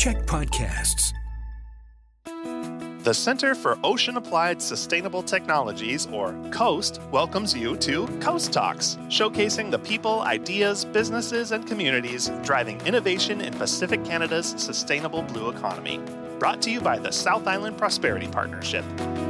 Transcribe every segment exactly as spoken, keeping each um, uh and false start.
Check Podcasts. The Center for Ocean Applied Sustainable Technologies, or COAST, welcomes you to Coast Talks, showcasing the people, ideas, businesses, and communities driving innovation in Pacific Canada's sustainable blue economy. Brought to you by the South Island Prosperity Partnership.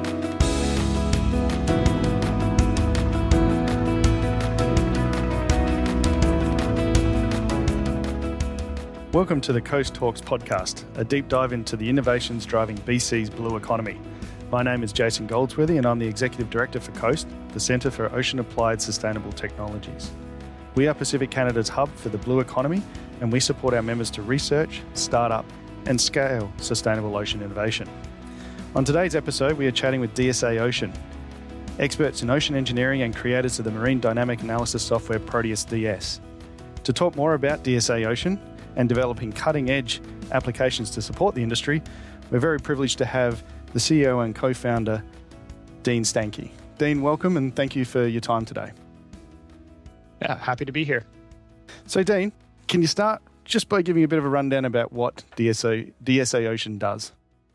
Welcome to the Coast Talks podcast, a deep dive into the innovations driving B C's blue economy. My name is Jason Goldsworthy and I'm the Executive Director for COAST, the Centre for Ocean Applied Sustainable Technologies. We are Pacific Canada's hub for the blue economy, and we support our members to research, start up and scale sustainable ocean innovation. On today's episode, we are chatting with D S A Ocean, experts in ocean engineering and creators of the marine dynamic analysis software Proteus D S. To talk more about D S A Ocean and developing cutting-edge applications to support the industry, we're very privileged to have the C E O and co-founder, Dean Stankey. Dean, welcome and thank you for your time today. Yeah, happy to be here. So Dean, can you start just by giving a bit of a rundown about what D S A, D S A Ocean does?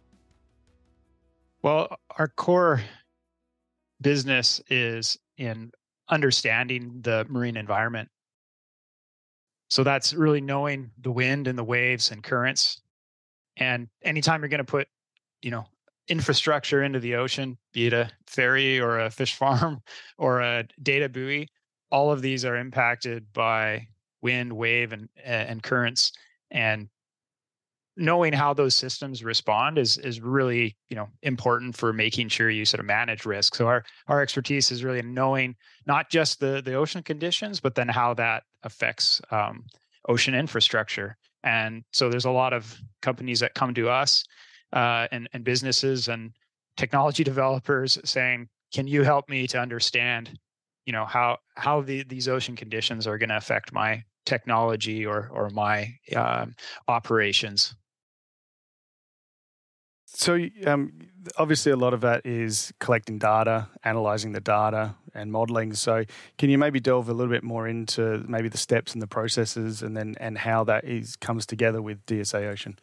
Well, our core business is in understanding the marine environment. So that's really knowing the wind and the waves and currents. And anytime you're going to put, you know, infrastructure into the ocean, be it a ferry or a fish farm or a data buoy, all of these are impacted by wind, wave, and and currents. And knowing how those systems respond is is really, you know, important for making sure you sort of manage risk. So our our expertise is really in knowing not just the the ocean conditions, but then how that affects um, ocean infrastructure. And so there's a lot of companies that come to us uh, and and businesses and technology developers saying, "Can you help me to understand, you know, how how the, these ocean conditions are going to affect my technology or or my um, operations?" So um, obviously a lot of that is collecting data, analysing the data and modelling. So can you maybe delve a little bit more into maybe the steps and the processes and then and how that is comes together with D S A Ocean?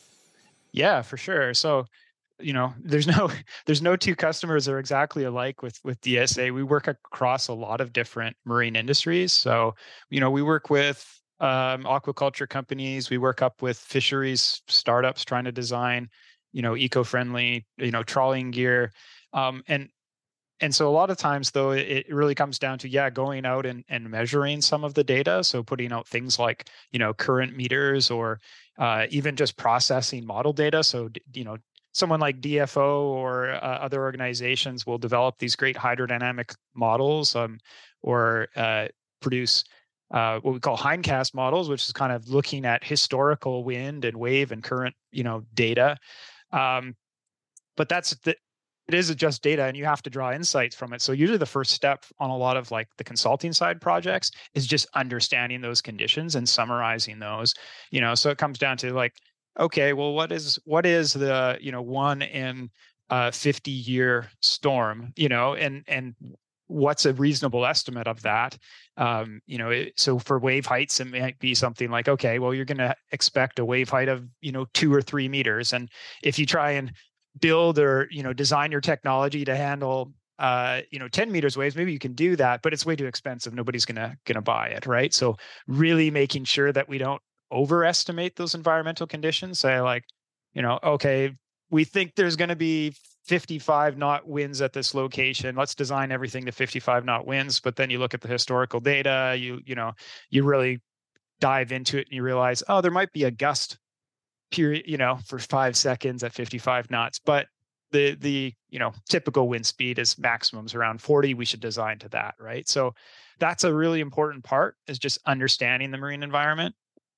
Yeah, for sure. So, you know, there's no there's no two customers that are exactly alike with with D S A. We work across a lot of different marine industries. So, you know, we work with um, aquaculture companies. We work up with fisheries startups trying to design, you know, eco-friendly, you know, trawling gear. Um, and and so a lot of times, though, it really comes down to, yeah, going out and, and measuring some of the data. So putting out things like, you know, current meters or uh, even just processing model data. So, you know, someone like D F O or uh, other organizations will develop these great hydrodynamic models um, or uh, produce uh, what we call hindcast models, which is kind of looking at historical wind and wave and current, you know, data. Um, but that's the, it is just data, and you have to draw insights from it. So usually the first step on a lot of like the consulting side projects is just understanding those conditions and summarizing those. You know, so it comes down to like, okay, well, what is what is the you know one in uh, fifty year storm? You know, and and what's a reasonable estimate of that? Um, you know, it, so for wave heights, it might be something like, okay, well, you're going to expect a wave height of, you know, two or three meters. And if you try and build or, you know, design your technology to handle, uh, you know, ten meters waves, maybe you can do that, but it's way too expensive. Nobody's going to, going to buy it. Right. So really making sure that we don't overestimate those environmental conditions. Say like, you know, okay, we think there's going to be fifty-five knot winds at this location. Let's design everything to fifty-five knot winds. But then you look at the historical data, you, you know, you really dive into it and you realize, oh, there might be a gust period, you know, for five seconds at fifty-five knots. But the, the, you know, typical wind speed is maximums around forty. We should design to that, right? So that's a really important part, is just understanding the marine environment.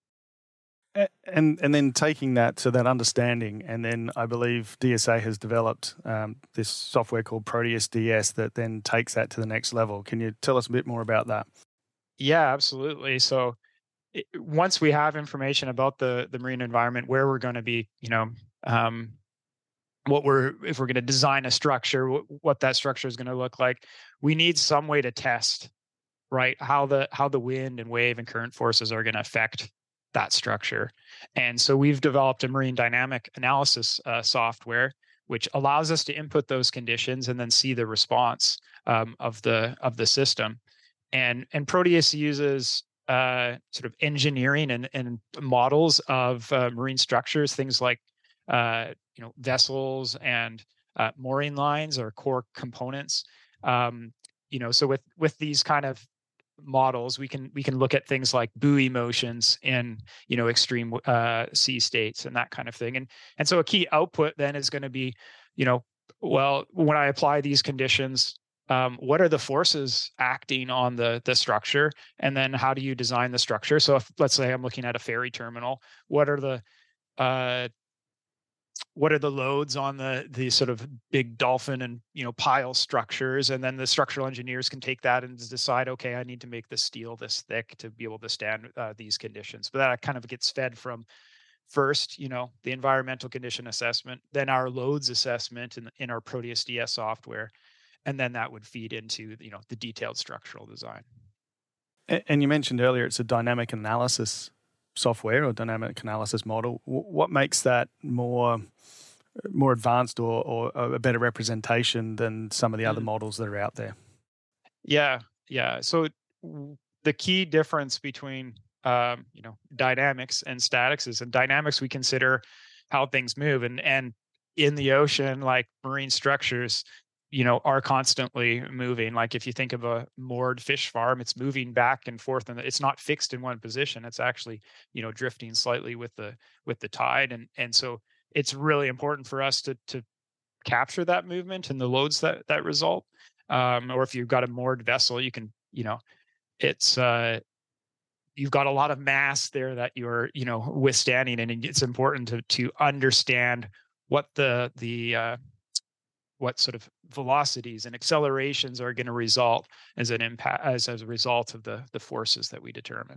And and then taking that to that understanding, and then I believe D S A has developed um, this software called Proteus D S that then takes that to the next level. Can you tell us a bit more about that? Yeah, absolutely. So it, once we have information about the the marine environment, where we're going to be, you know, um, what we're if we're going to design a structure, what, what that structure is going to look like, we need some way to test, right, how the how the wind and wave and current forces are going to affect that structure. And so we've developed a marine dynamic analysis uh, software, which allows us to input those conditions and then see the response um, of the of the system. And and Proteus uses uh, sort of engineering and, and models of uh, marine structures, things like uh, you know vessels and uh, mooring lines or core components. Um, you know, so with with these kind of models, we can we can look at things like buoy motions in you know extreme uh, sea states and that kind of thing. And and so a key output then is going to be, you know, well, when I apply these conditions, um, what are the forces acting on the the structure, and then how do you design the structure? So if let's say I'm looking at a ferry terminal, what are the uh, what are the loads on the the sort of big dolphin and you know pile structures, and then the structural engineers can take that and decide, okay, I need to make the steel this thick to be able to stand uh, these conditions. But that kind of gets fed from first, you know, the environmental condition assessment, then our loads assessment in in our Proteus D S software, and then that would feed into you know the detailed structural design. And you mentioned earlier it's a dynamic analysis software or dynamic analysis model. What makes that more more advanced or, or a better representation than some of the other mm. models that are out there? Yeah, yeah. So the key difference between um, you know dynamics and statics is in dynamics we consider how things move, and and in the ocean, like marine structures, you know, are constantly moving. Like if you think of a moored fish farm, it's moving back and forth, and it's not fixed in one position. It's actually, you know, drifting slightly with the with the tide, and and so it's really important for us to to capture that movement and the loads that that result. Um, or if you've got a moored vessel, you can, you know, it's uh, you've got a lot of mass there that you're, you know, withstanding, and it's important to to understand what the the uh, what sort of velocities and accelerations are going to result as an impact as, as a result of the the forces that we determine.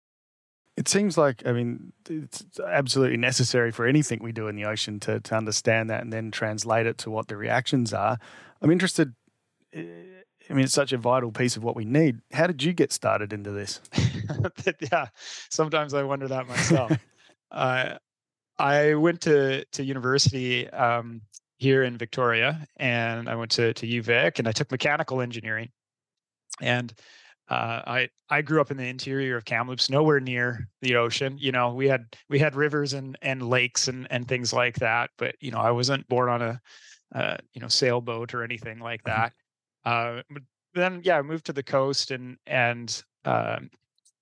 It seems like, I mean, it's absolutely necessary for anything we do in the ocean to to understand that and then translate it to what the reactions are. I'm interested, I mean, it's such a vital piece of what we need. How did you get started into this? Yeah, sometimes I wonder that myself. uh, I went to, to university um, here in Victoria, and I went to, to U Vic, and I took mechanical engineering. And uh, I I grew up in the interior of Kamloops, nowhere near the ocean. You know, we had we had rivers and and lakes and and things like that, but you know, I wasn't born on a uh, you know sailboat or anything like that. Uh, but then, yeah, I moved to the coast, and and um,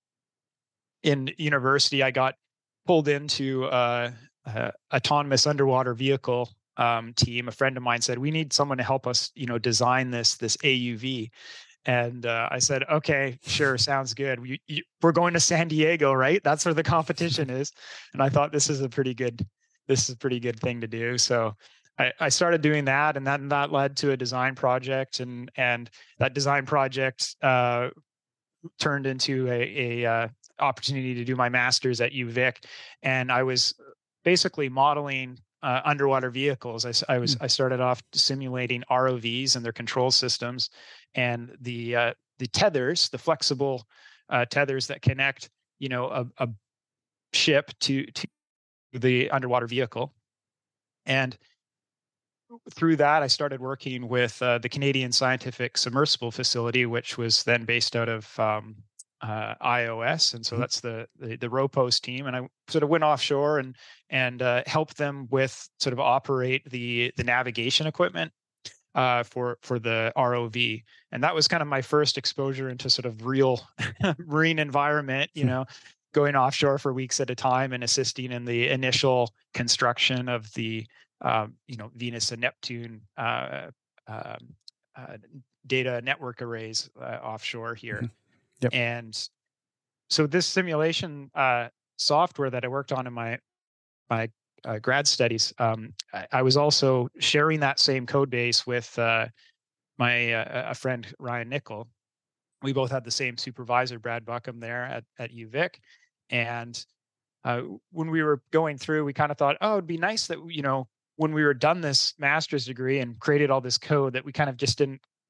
in university, I got pulled into uh, uh, autonomous underwater vehicle um, team. A friend of mine said, we need someone to help us, you know, design this this A U V. And uh, I said, okay, sure, sounds good. We, you, we're going to San Diego, right? That's where the competition is. And I thought this is a pretty good, this is a pretty good thing to do. So I, I started doing that, and then that led to a design project, and and that design project uh, turned into a, a uh, opportunity to do my master's at U Vic, and I was basically modeling uh, underwater vehicles. I, I was I started off simulating R O Vs and their control systems, and the uh, the tethers, the flexible uh, tethers that connect, you know, a, a ship to to the underwater vehicle. And through that, I started working with uh, the Canadian Scientific Submersible Facility, which was then based out of um, uh, I O S, and so mm-hmm. that's the, the the ROPOS team. And I sort of went offshore and and uh, helped them with sort of operate the the navigation equipment uh, for for the R O V. And that was kind of my first exposure into sort of real marine environment, you know, going offshore for weeks at a time and assisting in the initial construction of the Um, you know, Venus and Neptune uh, uh, uh, data network arrays uh, offshore here. Mm-hmm. Yep. And so this simulation uh, software that I worked on in my my uh, grad studies, um, I, I was also sharing that same code base with uh, my uh, a friend, Ryan Nickel. We both had the same supervisor, Brad Buckham, there at, at U Vic. And uh, when we were going through, we kind of thought, oh, it'd be nice that, you know, when we were done this master's degree and created all this code, that we kind of just didn't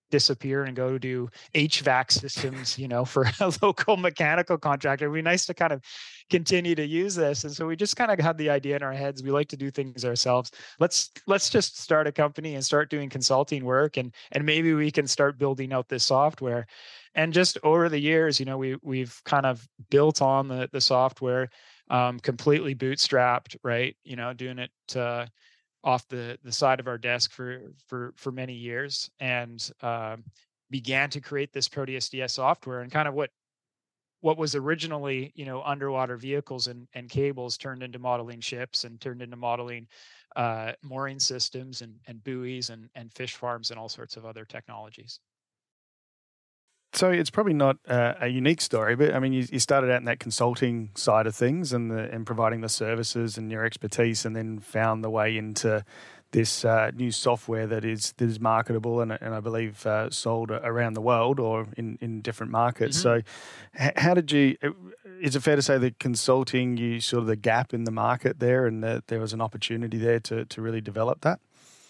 disappear and go do H V A C systems, you know, for a local mechanical contractor. It'd be nice to kind of continue to use this. And so we just kind of had the idea in our heads. We like to do things ourselves. Let's let's just start a company and start doing consulting work, and and maybe we can start building out this software. And just over the years, you know, we we've kind of built on the the software, um, completely bootstrapped, right? You know, doing it uh, off the the side of our desk for for for many years, and um, began to create this Proteus D S software. And kind of what what was originally, you know, underwater vehicles and and cables turned into modeling ships, and turned into modeling uh, mooring systems and and buoys and and fish farms and all sorts of other technologies. So it's probably not uh, a unique story, but I mean, you, you started out in that consulting side of things and the, and providing the services and your expertise, and then found the way into this uh, new software that is that is marketable and, and I believe uh, sold around the world or in, in different markets. Mm-hmm. So, h- how did you? Is it fair to say that consulting, you saw the gap in the market there, and that there was an opportunity there to to really develop that?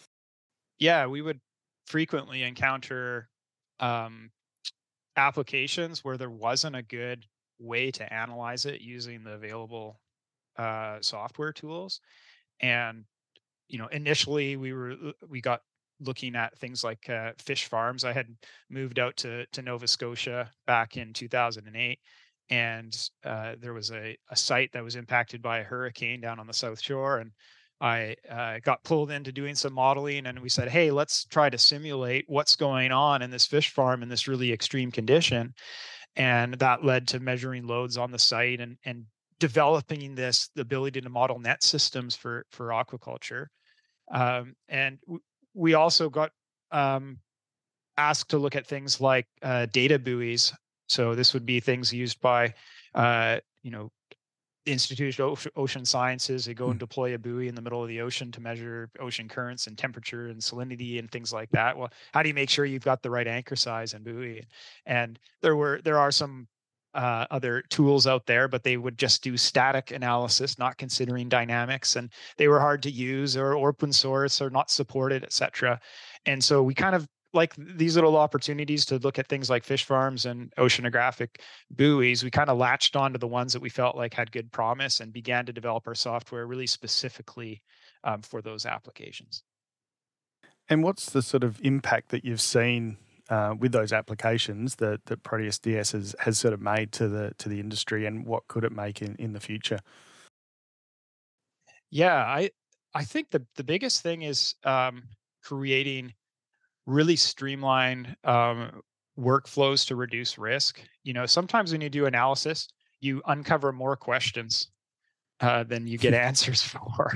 Yeah, we would frequently encounter Um, applications where there wasn't a good way to analyze it using the available uh, software tools. And, you know, initially we were, we got looking at things like uh, fish farms. I had moved out to, to Nova Scotia back in two thousand eight. And uh, there was a, a site that was impacted by a hurricane down on the South Shore. And I uh, got pulled into doing some modeling, and we said, hey, let's try to simulate what's going on in this fish farm in this really extreme condition. And that led to measuring loads on the site, and, and developing this, the ability to model net systems for, for aquaculture. Um, and w- we also got um, asked to look at things like uh, data buoys. So this would be things used by, uh, you know, Institute of Ocean Sciences. They go and deploy a buoy in the middle of the ocean to measure ocean currents and temperature and salinity and things like that. Well, how do you make sure you've got the right anchor size and buoy? And there were there are some uh, other tools out there, but they would just do static analysis, not considering dynamics, and they were hard to use or open source or not supported, et cetera. And so we kind of like these little opportunities to look at things like fish farms and oceanographic buoys. We kind of latched onto the ones that we felt like had good promise, and began to develop our software really specifically um, for those applications. And what's the sort of impact that you've seen uh, with those applications that, that Proteus D S has, has sort of made to the to the industry, and what could it make in, in the future? Yeah, I I think the the biggest thing is um, creating really streamlined um, workflows to reduce risk. You know, sometimes when you do analysis, you uncover more questions uh, than you get answers for.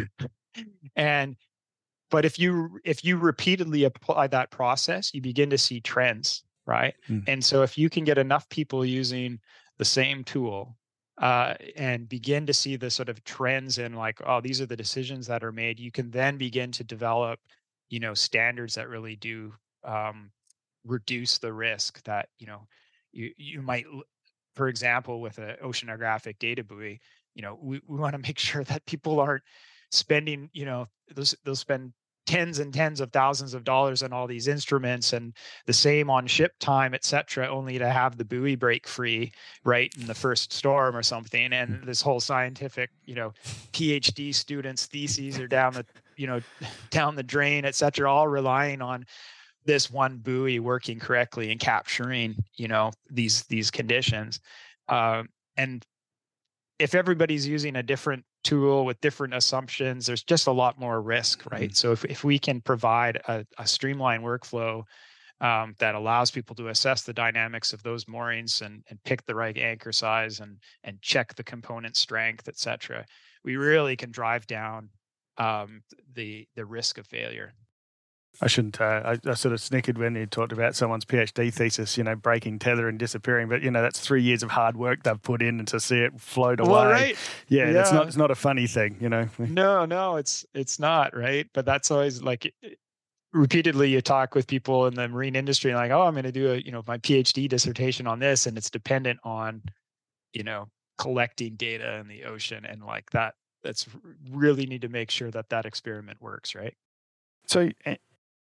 And but if you if you repeatedly apply that process, you begin to see trends, right? Mm. And so if you can get enough people using the same tool uh, and begin to see the sort of trends in like, oh, these are the decisions that are made, you can then begin to develop, you know, standards that really do um, reduce the risk that, you know, you you might, for example, with an oceanographic data buoy, you know, we, we want to make sure that people aren't spending, you know, those they'll spend tens and tens of thousands of dollars on all these instruments, and the same on ship time, et cetera, only to have the buoy break free right in the first storm or something. And this whole scientific, you know, PhD students' theses are down the, you know, down the drain, et cetera, all relying on this one buoy working correctly and capturing, you know, these these conditions. Um, and if everybody's using a different tool with different assumptions, there's just a lot more risk, right? Mm-hmm. So if, if we can provide a, a streamlined workflow um, that allows people to assess the dynamics of those moorings and, and pick the right anchor size and and check the component strength, et cetera, we really can drive down um, the the risk of failure. I shouldn't, uh, I, I sort of snickered when you talked about someone's PhD thesis, you know, breaking tether and disappearing, but, you know, that's three years of hard work they've put in, and to see it float away. Well, right. Yeah, yeah. It's not, it's not a funny thing, you know. No, no, it's, it's not, right? But that's always like, repeatedly you talk with people in the marine industry and like, oh, I'm going to do a, you know, my PhD dissertation on this, and it's dependent on, you know, collecting data in the ocean, and like that, that's really need to make sure that that experiment works, right? So,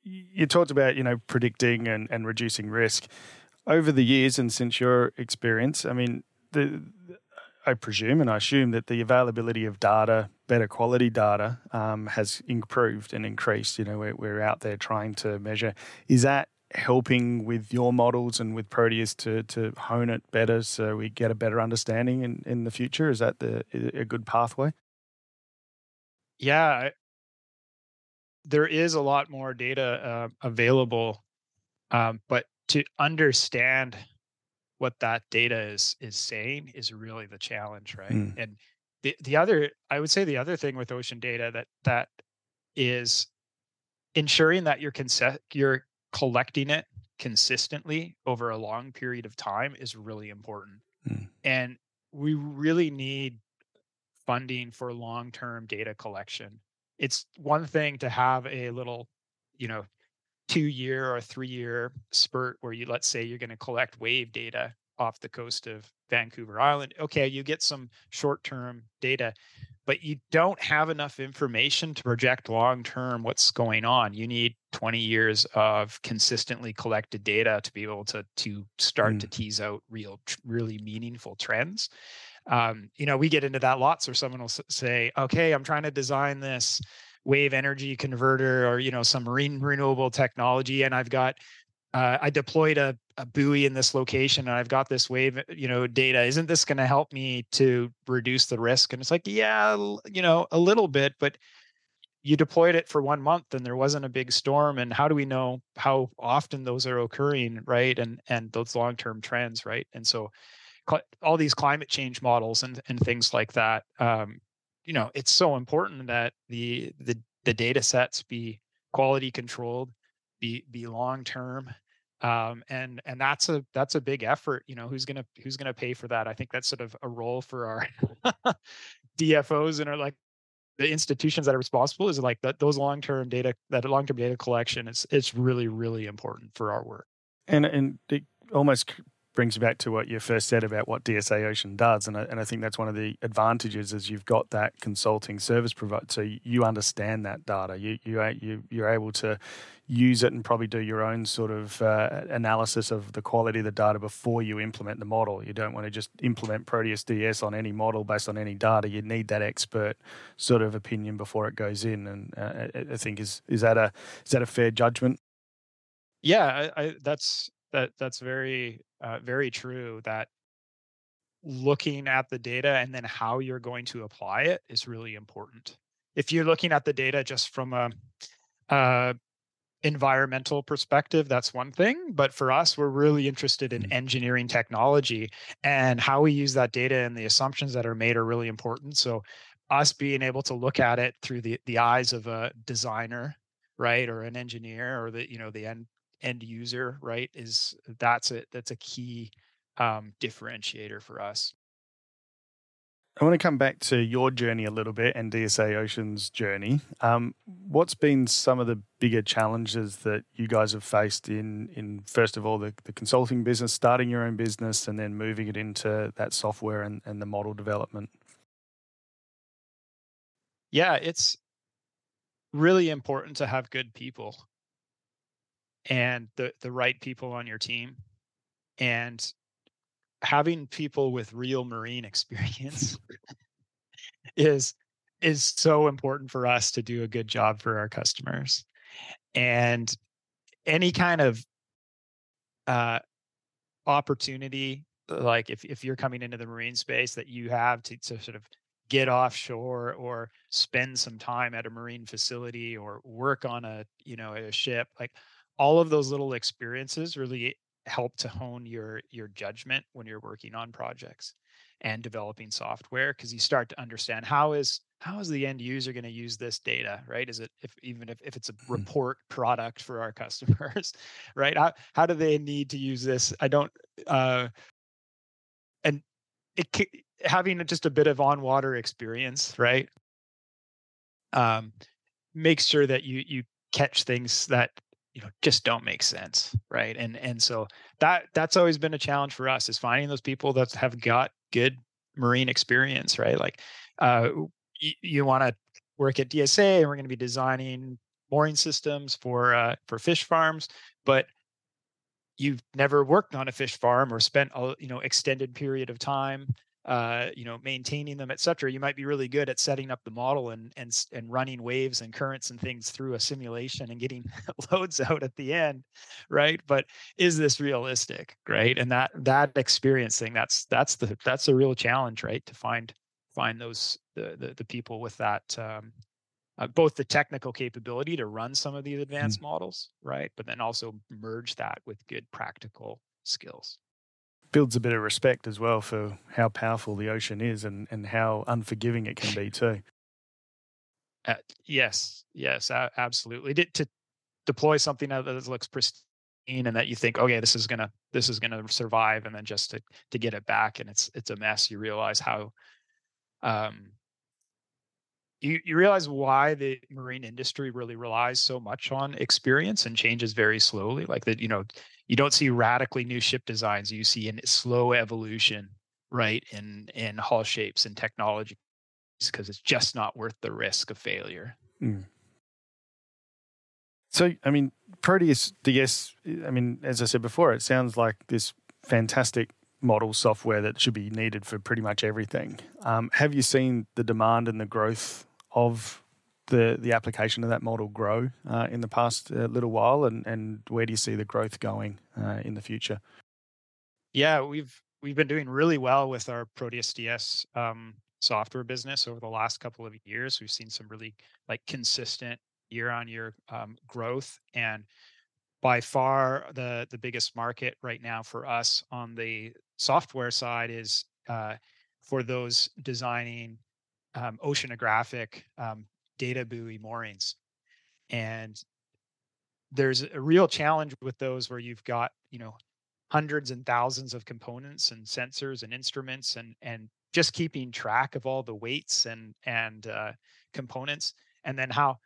you talked about, you know, predicting and, and reducing risk. Over the years and since your experience, I mean, the, I presume and I assume that the availability of data, better quality data, um, has improved and increased. You know, we're, we're out there trying to measure. Is that helping with your models and with Proteus to to hone it better so we get a better understanding in, in the future? Is that the a good pathway? Yeah, there is a lot more data uh, available, um, but to understand what that data is is saying is really the challenge, right? Mm. And the the other, I would say, the other thing with ocean data that that is ensuring that you're conse- you're collecting it consistently over a long period of time is really important. Mm. And we really need funding for long-term data collection. It's one thing to have a little, you know, two-year or three-year spurt where you, let's say you're going to collect wave data off the coast of Vancouver Island. Okay, you get some short-term data, but you don't have enough information to project long-term what's going on. You need twenty years of consistently collected data to be able to to start Mm. to tease out real, really meaningful trends. Um, you know, we get into that lots where someone will say, okay, I'm trying to design this wave energy converter or, you know, some marine renewable technology. And I've got, uh, I deployed a, a buoy in this location and I've got this wave, you know, data. Isn't this going to help me to reduce the risk? And it's like, yeah, you know, a little bit, but you deployed it for one month and there wasn't a big storm. And how do we know how often those are occurring, right? And, and those long-term trends, right? And so all these climate change models and, and things like that, um, you know, it's so important that the the the data sets be quality controlled, be be long term, um, and and that's a that's a big effort. You know, who's gonna who's gonna pay for that? I think that's sort of a role for our D F Os and our like the institutions that are responsible is like that those long term data that long term data collection. It's it's really really important for our work. And and it almost brings you back to what you first said about what D S A Ocean does, and I, and I think that's one of the advantages is you've got that consulting service provider, so you understand that data. You you you you're able to use it and probably do your own sort of uh, analysis of the quality of the data before you implement the model. You don't want to just implement Proteus D S on any model based on any data. You need that expert sort of opinion before it goes in, and uh, I think is is that a is that a fair judgment? Yeah, I, I, that's that that's very uh, very true. That looking at the data and then how you're going to apply it is really important. If you're looking at the data just from a, a environmental perspective, that's one thing. But for us, we're really interested in engineering technology, and how we use that data and the assumptions that are made are really important. So us being able to look at it through the the eyes of a designer, right, or an engineer, or the you know the end end user, right, is that's a that's a key um, differentiator for us. I want to come back to your journey a little bit and D S A Ocean's journey. Um, what's been some of the bigger challenges that you guys have faced in, in first of all, the, the consulting business, starting your own business, and then moving it into that software and, and the model development? Yeah, it's really important to have good people and the, the right people on your team. And having people with real marine experience is is so important for us to do a good job for our customers. And any kind of uh, opportunity, like if, if you're coming into the marine space that you have to, to sort of get offshore or spend some time at a marine facility or work on a, you know, a ship, like all of those little experiences really help to hone your your judgment when you're working on projects and developing software, because you start to understand how is how is the end user going to use this data, right? Is it if even if, if it's a report product for our customers, right? How how do they need to use this? I don't uh and it having just a bit of on water experience, right? Um makes sure that you you catch things that you know just don't make sense, right? And and so that that's always been a challenge for us, is finding those people that have got good marine experience, right? Like uh you, you want to work at D S A and we're going to be designing mooring systems for uh, for fish farms, but you've never worked on a fish farm or spent a you know extended period of time uh, you know maintaining them, et cetera. You might be really good at setting up the model and and and running waves and currents and things through a simulation and getting loads out at the end, right? But is this realistic, right? And that that experience thing, that's that's the that's a real challenge, right? To find find those the the, the people with that. Um, uh, both the technical capability to run some of these advanced mm. models, right? But then also merge that with good practical skills. Builds a bit of respect as well for how powerful the ocean is and, and how unforgiving it can be too. Uh, yes, yes, uh, absolutely. To, to deploy something that looks pristine and that you think, okay, this is gonna this is gonna survive, and then just to to get it back and it's it's a mess. You realize how. Um, You, you realize why the marine industry really relies so much on experience and changes very slowly. Like that, you know, you don't see radically new ship designs. You see a slow evolution, right, in in hull shapes and technology, because it's just not worth the risk of failure. Mm. So, I mean, Proteus D S, I mean, as I said before, it sounds like this fantastic model software that should be needed for pretty much everything. Um, have you seen the demand and the growth of the the application of that model grow uh, in the past uh, little while, and, and where do you see the growth going uh, in the future? Yeah, we've we've been doing really well with our Proteus D S um, software business over the last couple of years. We've seen some really like consistent year-on-year um, growth, and by far the the biggest market right now for us on the software side is uh, for those designing um, oceanographic um, data buoy moorings. And there's a real challenge with those where you've got, you know, hundreds and thousands of components and sensors and instruments, and and just keeping track of all the weights and and uh, components, and then how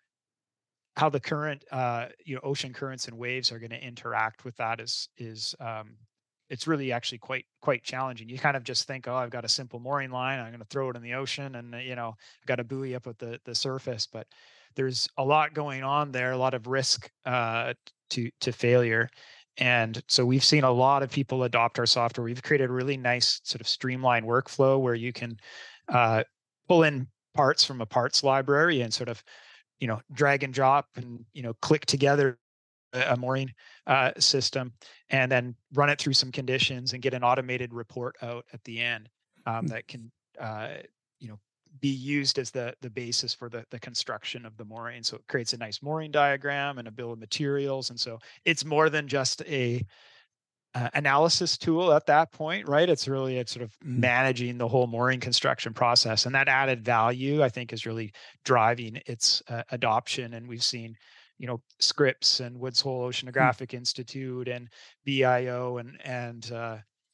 how the current uh, you know ocean currents and waves are going to interact with that is is um, it's really actually quite quite challenging. You kind of just think, oh, I've got a simple mooring line, I'm going to throw it in the ocean, and you know I've got a buoy up at the the surface. But there's a lot going on there, a lot of risk uh, to to failure. And so we've seen a lot of people adopt our software. We've created a really nice sort of streamlined workflow where you can uh, pull in parts from a parts library and sort of you know, drag and drop and, you know, click together a mooring uh, system, and then run it through some conditions and get an automated report out at the end um, that can, uh, you know, be used as the the basis for the the construction of the mooring. So it creates a nice mooring diagram and a bill of materials. And so it's more than just a Uh, analysis tool at that point, right? It's really it's sort of managing the whole mooring construction process, and that added value, I think, is really driving its uh, adoption. And we've seen, you know, Scripps and Woods Hole Oceanographic mm. Institute and B I O and and uh,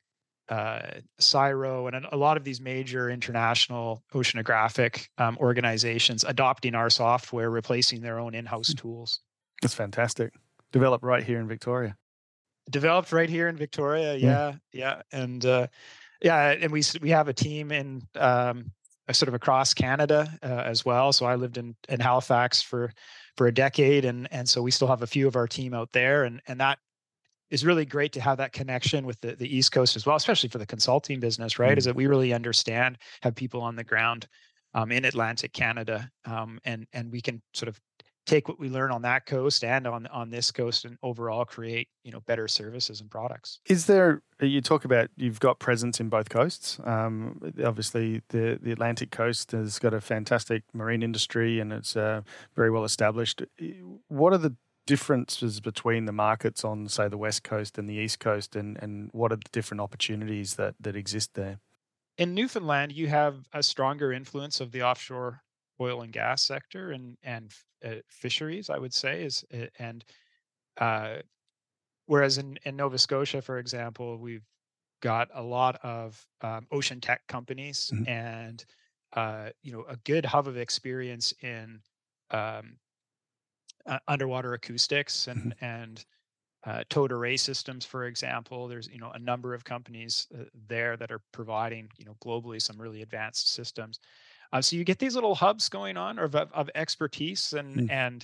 uh, CSIRO and a lot of these major international oceanographic um, organizations adopting our software, replacing their own in-house mm. tools. That's fantastic. Developed right here in Victoria. Developed right here in Victoria, yeah, yeah, and uh, yeah, and we we have a team in um, sort of across Canada uh, as well. So I lived in in Halifax for for a decade, and and so we still have a few of our team out there, and and that is really great to have that connection with the the East Coast as well, especially for the consulting business, right? Mm-hmm. Is that we really understand, have people on the ground um, in Atlantic Canada, um, and and we can sort of take what we learn on that coast and on on this coast and overall create, you know, better services and products. Is there, you talk about you've got presence in both coasts. Um, obviously, the, the Atlantic coast has got a fantastic marine industry and it's uh, very well established. What are the differences between the markets on, say, the West Coast and the East Coast, and, and what are the different opportunities that, that exist there? In Newfoundland, you have a stronger influence of the offshore oil and gas sector and and uh, fisheries, I would say, is and uh, whereas in, in Nova Scotia, for example, we've got a lot of um, ocean tech companies mm-hmm. and uh, you know a good hub of experience in um, uh, underwater acoustics and mm-hmm. and uh, towed array systems, for example. There's you know a number of companies uh, there that are providing you know globally some really advanced systems. Uh, so you get these little hubs going on of of, of expertise and mm. and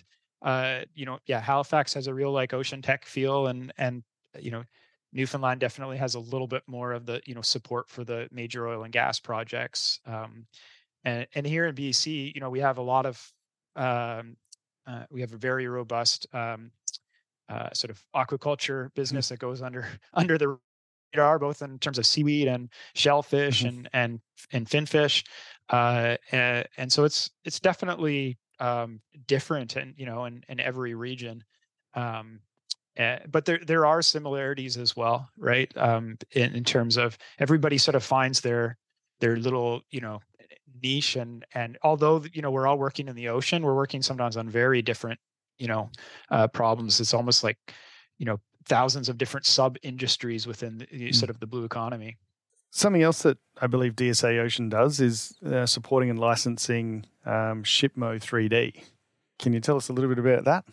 uh, you know, yeah, Halifax has a real like ocean tech feel, and and you know, Newfoundland definitely has a little bit more of the, you know, support for the major oil and gas projects. Um, and and here in B C, you know, we have a lot of um, uh, we have a very robust um, uh, sort of aquaculture business that goes under under the radar, both in terms of seaweed and shellfish Mm-hmm. and and and finfish, uh, and, and so it's it's definitely um, different, and you know, in, in every region. Um, uh, but there there are similarities as well, right? Um, in, in terms of everybody sort of finds their their little, you know, niche, and and although, you know, we're all working in the ocean, we're working sometimes on very different, you know, uh, problems. It's almost like, you know, thousands of different sub industries within the, Mm. sort of the blue economy. Something else that I believe D S A Ocean does is uh, supporting and licensing um, Shipmo three D. Can you tell us a little bit about that?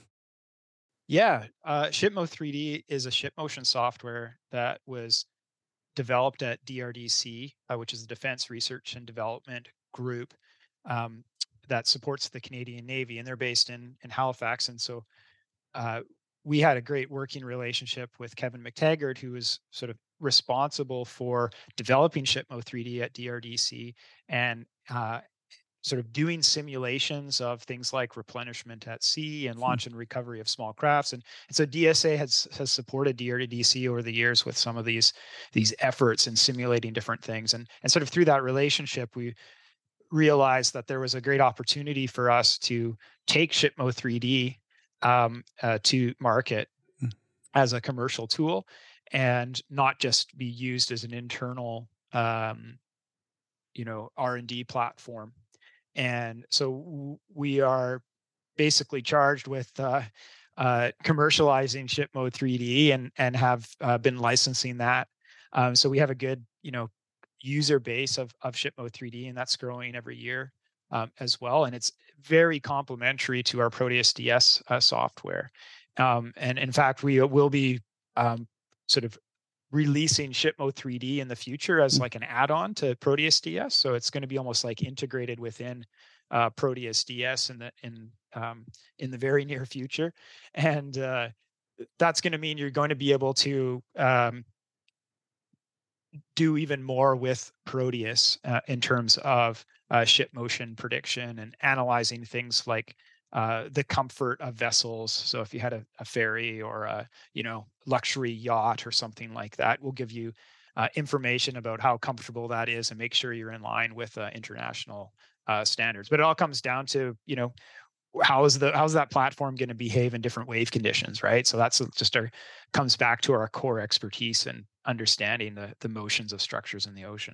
Yeah, uh, Shipmo three D is a ship motion software that was developed at D R D C, uh, which is the Defense Research and Development Group, um, that supports the Canadian Navy, and they're based in in Halifax. And so uh, we had a great working relationship with Kevin McTaggart, who was sort of responsible for developing Shipmo three D at D R D C, and uh, sort of doing simulations of things like replenishment at sea and launch and recovery of small crafts. And, and so D S A has has supported D R D C over the years with some of these these efforts in simulating different things. And, and sort of through that relationship, we realized that there was a great opportunity for us to take Shipmo three D um, uh, to market Mm. as a commercial tool, and not just be used as an internal um, you know, R and D platform. And so we are basically charged with uh, uh, commercializing Shipmo three D, and and have uh, been licensing that. Um, so we have a good, you know, user base of of Shipmo three D, and that's growing every year um, as well. And it's very complementary to our Proteus D S uh, software. Um, and in fact, we will be um, sort of releasing Shipmo three D in the future as like an add-on to Proteus D S. So it's going to be almost like integrated within uh, Proteus D S in the in um, in the very near future, and uh, that's going to mean you're going to be able to um, do even more with Proteus uh, in terms of uh, ship motion prediction and analyzing things like uh, the comfort of vessels. So if you had a, a ferry or a, you know, luxury yacht or something like that, we'll give you uh, information about how comfortable that is and make sure you're in line with uh, international uh, standards. But it all comes down to, you know, how is the how's that platform going to behave in different wave conditions, right? So that's just our comes back to our core expertise and understanding the the motions of structures in the ocean.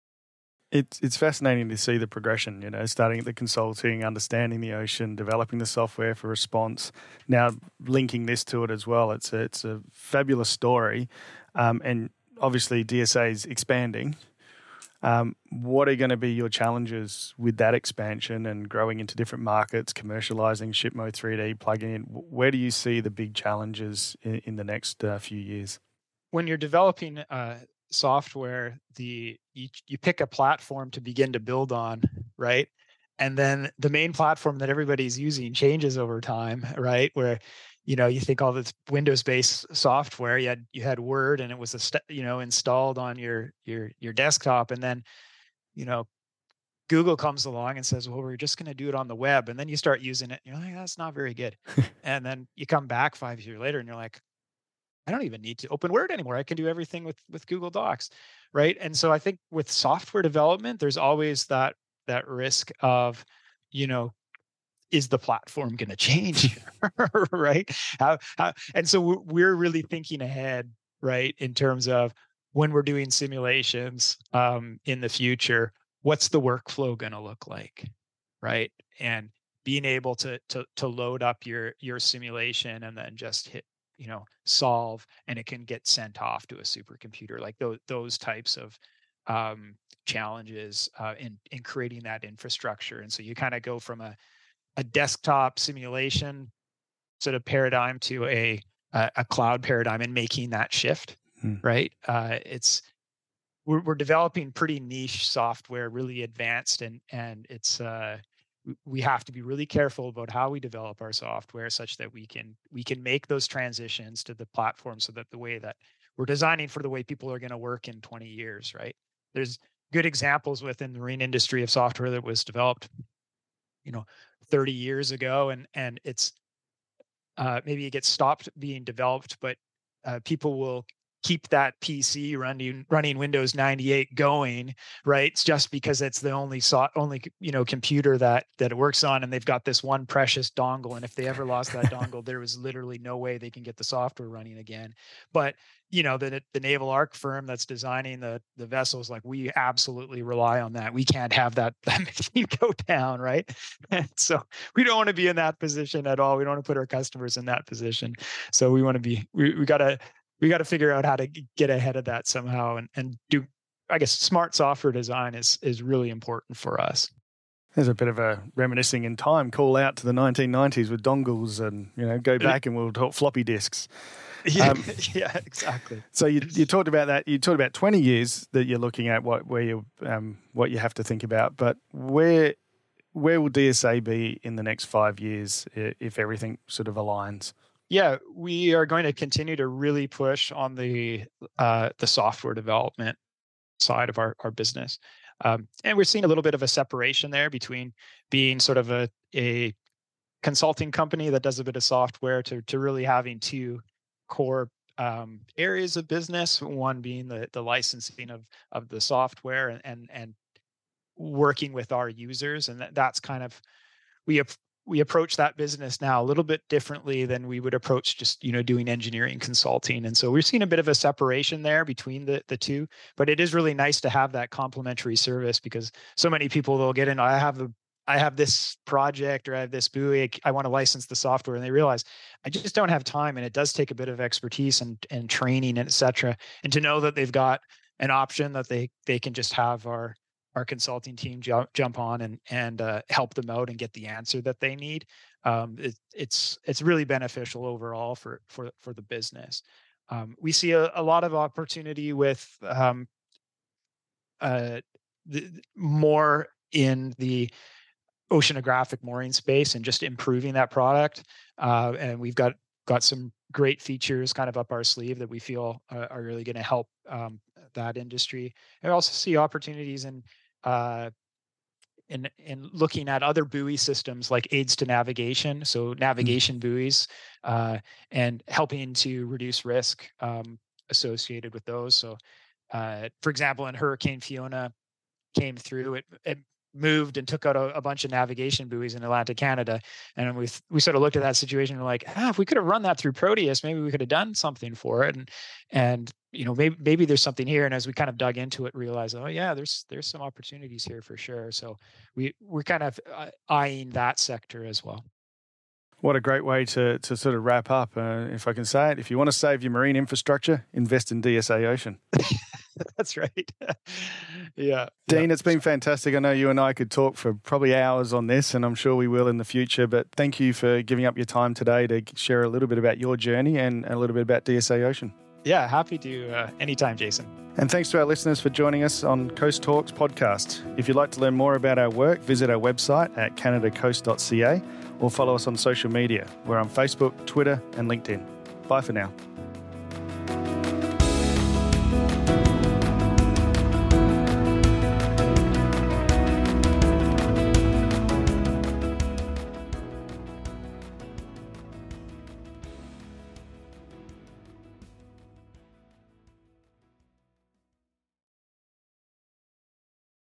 It's it's fascinating to see the progression, you know, starting at the consulting, understanding the ocean, developing the software for response, now linking this to it as well. It's a, it's a fabulous story. Um, and obviously D S A is expanding. Um, what are going to be your challenges with that expansion and growing into different markets, commercializing Shipmo three D, plugging in? Where do you see the big challenges in, in the next uh, few years? When you're developing uh, software, the you, you pick a platform to begin to build on, right? And then the main platform that everybody's using changes over time, right? Where, you know, you think all this Windows-based software, you had you had Word, and it was a st- you know, installed on your your your desktop, and then, you know, Google comes along and says, well, we're just going to do it on the web, and then you start using it, and you're like, that's not very good. And then you come back five years later, and you're like, I don't even need to open Word anymore. I can do everything with with Google Docs, right? And so I think with software development, there's always that that risk of, you know, is the platform going to change, right? How, how, and so we're really thinking ahead, right, in terms of when we're doing simulations um, in the future, what's the workflow going to look like, right? And being able to to to load up your your simulation and then just hit, you know, solve, and it can get sent off to a supercomputer, like those those types of um, challenges uh, in in creating that infrastructure. And so you kind of go from a a desktop simulation sort of paradigm to a a, a cloud paradigm, and making that shift, Hmm. right? Uh, it's we're we're developing pretty niche software, really advanced, and and it's uh, we have to be really careful about how we develop our software such that we can we can make those transitions to the platform so that the way that we're designing for the way people are going to work in twenty years, right? There's good examples within the marine industry of software that was developed, you know, thirty years ago, and and it's uh, maybe it gets stopped being developed, but uh, people will keep that P C running running Windows ninety-eight going, right? It's just because it's the only so, only you know computer that that it works on, and they've got this one precious dongle. And if they ever lost that dongle, there was literally no way they can get the software running again. But you know the the naval arc firm that's designing the the vessels, like, we absolutely rely on that. We can't have that that machine go down, right? And so we don't want to be in that position at all. We don't want to put our customers in that position. So we want to be we we gotta. We got to figure out how to get ahead of that somehow, and, and do, I guess, smart software design is is really important for us. There's a bit of a reminiscing in time call out to the nineteen nineties with dongles, and, you know, go back and we'll talk floppy disks. Yeah, um, yeah, exactly. So you you talked about that. You talked about twenty years that you're looking at what where you um what you have to think about, but where where will D S A be in the next five years if everything sort of aligns? Yeah, we are going to continue to really push on the uh, the software development side of our, our business. Um, and we're seeing a little bit of a separation there between being sort of a, a consulting company that does a bit of software to, to really having two core um, areas of business, one being the, the licensing of, of the software and, and, and working with our users. And that, that's kind of, we have we approach that business now a little bit differently than we would approach just, you know, doing engineering consulting. And so we're seeing a bit of a separation there between the, the two, but it is really nice to have that complementary service, because so many people, they'll get in, I have the, I have this project, or I have this buoy, I want to license the software. And they realize I just don't have time. And it does take a bit of expertise and, and training, and et cetera. And to know that they've got an option that they, they can just have our, our consulting team jump, jump on and and uh, help them out and get the answer that they need. Um, it, it's it's really beneficial overall for for for the business. Um, we see a, a lot of opportunity with um, uh, the, more in the oceanographic mooring space and just improving that product. Uh, and we've got got some great features kind of up our sleeve that we feel uh, are really going to help um, that industry. And we also see opportunities in uh, in in looking at other buoy systems like aids to navigation, so navigation mm-hmm. buoys, uh, and helping to reduce risk um, associated with those. So, uh, for example, in Hurricane Fiona came through, it, it moved and took out a, a bunch of navigation buoys in Atlantic Canada. And we we sort of looked at that situation and we're like, ah, if we could have run that through Proteus, maybe we could have done something for it. And, and you know, maybe maybe there's something here. And as we kind of dug into it, realized, oh yeah, there's there's some opportunities here for sure. So we we're kind of eyeing that sector as well. What a great way to to sort of wrap up. Uh, if I can say it, if you want to save your marine infrastructure, invest in D S A Ocean. That's right. Yeah. Dean, yeah. It's been fantastic. I know you and I could talk for probably hours on this, and I'm sure we will in the future. But thank you for giving up your time today to share a little bit about your journey and a little bit about D S A Ocean. Yeah, happy to uh, anytime, Jason. And thanks to our listeners for joining us on Coast Talks podcast. If you'd like to learn more about our work, visit our website at canada coast dot c a or follow us on social media. We're on Facebook, Twitter, and LinkedIn. Bye for now.